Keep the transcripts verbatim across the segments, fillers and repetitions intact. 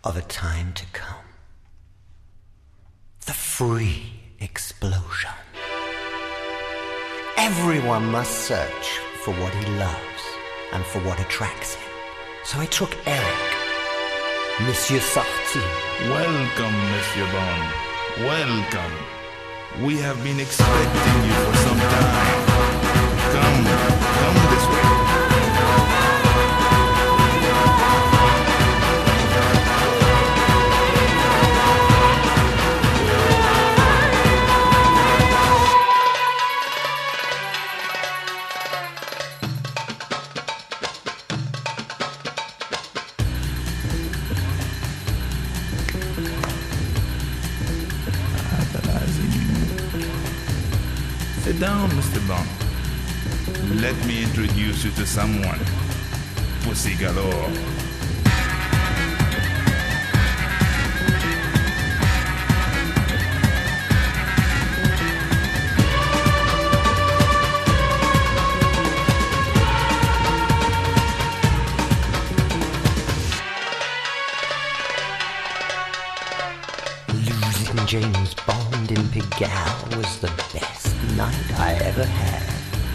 of a time to come. The free explosion. Everyone must search for what he loves and for what attracts him. So I took Eric, Monsieur Sarti. Welcome, Monsieur Bond. Welcome. We have been expecting you for some time. Come, come this way. Sit down, Mister Bond. Let me introduce you to someone. Pussy galore. Losing James Bond in Pigalle was the best night I ever had.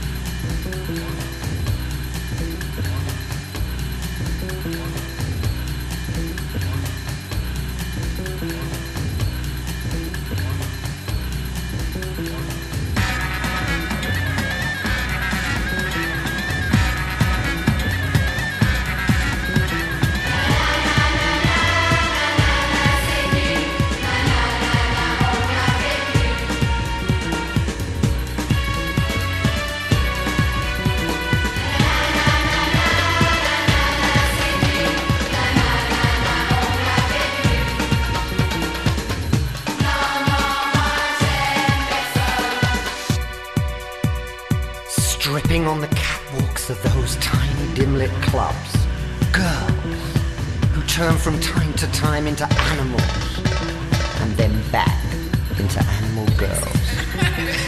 Stripping on the catwalks of those tiny dim-lit clubs. Girls who turn from time to time into animals and then back into animal girls.